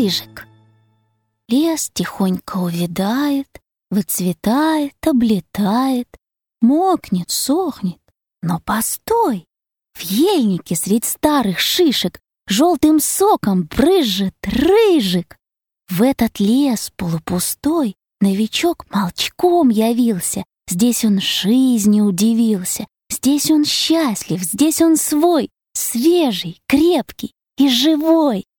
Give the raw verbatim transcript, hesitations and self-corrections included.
рыжик. Лес тихонько увядает, выцветает, облетает, мокнет, сохнет. Но постой! В ельнике средь старых шишек желтым соком брызжет рыжик. В этот лес полупустой новичок молчком явился. Здесь он жизни удивился. Здесь он счастлив, здесь он свой, свежий, крепкий и живой.